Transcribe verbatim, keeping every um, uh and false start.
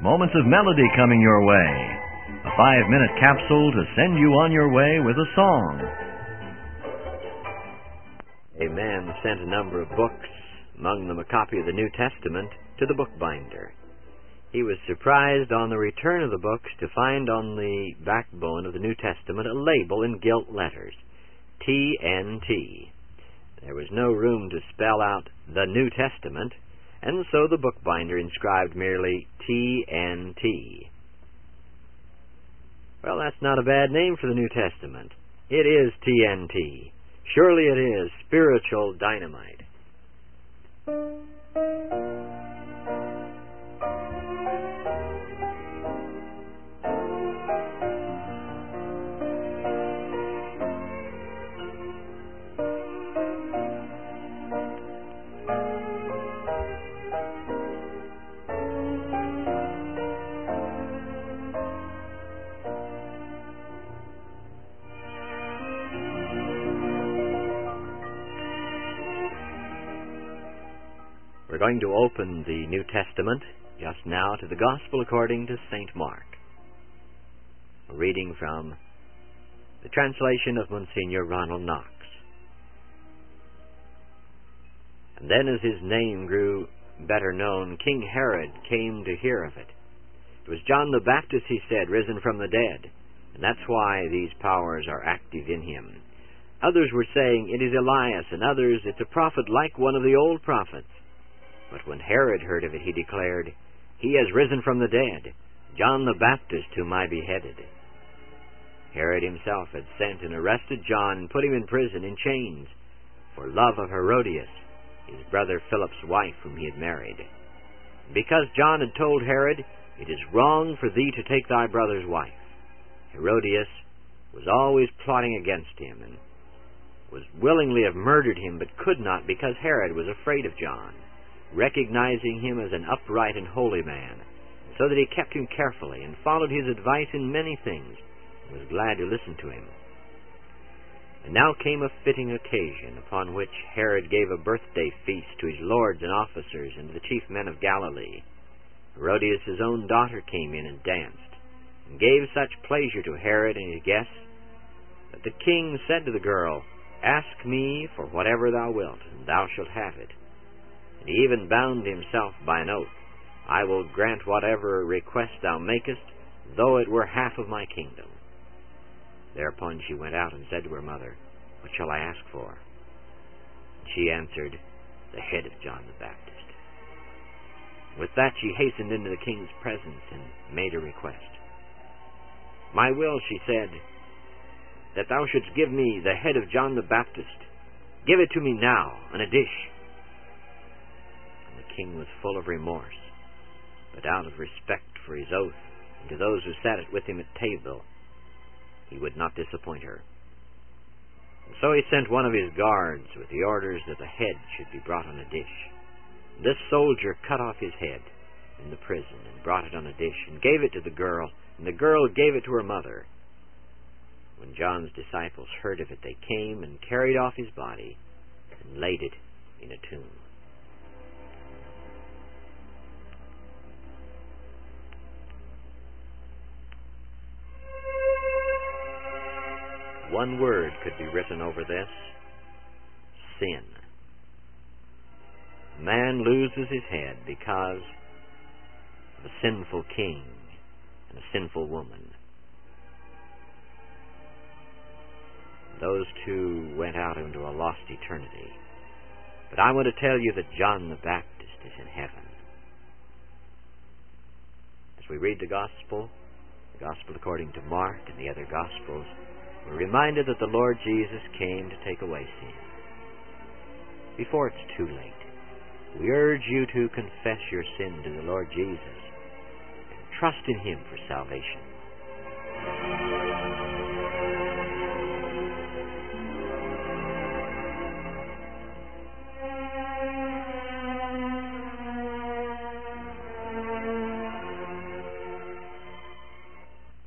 moments of melody coming your way. A five-minute capsule to send you on your way with a song. A man sent a number of books, among them a copy of the New Testament, to the bookbinder. He was surprised on the return of the books to find on the backbone of the New Testament a label in gilt letters, T N T. There was no room to spell out the New Testament, and so the bookbinder inscribed merely T N T. Well, that's not a bad name for the New Testament. It is T N T. Surely it is spiritual dynamite. We're going to open the New Testament just now to the Gospel according to Saint Mark. A reading from the translation of Monsignor Ronald Knox. And then as his name grew better known, King Herod came to hear of it. It was John the Baptist, he said, risen from the dead, and that's why these powers are active in him. Others were saying, it is Elias, and others, it's a prophet like one of the old prophets. But when Herod heard of it, he declared, he has risen from the dead, John the Baptist whom I beheaded. Herod himself had sent and arrested John and put him in prison in chains for love of Herodias, his brother Philip's wife whom he had married. Because John had told Herod, it is wrong for thee to take thy brother's wife, Herodias was always plotting against him and was willingly have murdered him, but could not because Herod was afraid of John, recognizing him as an upright and holy man, so that he kept him carefully and followed his advice in many things, and was glad to listen to him. And now came a fitting occasion upon which Herod gave a birthday feast to his lords and officers and to the chief men of Galilee. Herodias' his own daughter came in and danced, and gave such pleasure to Herod and his guests, that the king said to the girl, ask me for whatever thou wilt, and thou shalt have it. And he even bound himself by an oath, I will grant whatever request thou makest, though it were half of my kingdom. Thereupon she went out and said to her mother, what shall I ask for? And she answered, the head of John the Baptist. With that she hastened into the king's presence and made a request. My will, she said, that thou shouldst give me the head of John the Baptist. Give it to me now, in a dish. The king was full of remorse, but out of respect for his oath and to those who sat with him at table, he would not disappoint her. And so he sent one of his guards with the orders that the head should be brought on a dish. This soldier cut off his head in the prison and brought it on a dish and gave it to the girl, and the girl gave it to her mother. When John's disciples heard of it, they came and carried off his body and laid it in a tomb. One word could be written over this: sin. Man loses his head because of a sinful king and a sinful woman. Those two went out into a lost eternity. But I want to tell you that John the Baptist is in heaven. As we read the Gospel, the Gospel according to Mark and the other Gospels, we're reminded that the Lord Jesus came to take away sin. Before it's too late, we urge you to confess your sin to the Lord Jesus and trust in Him for salvation.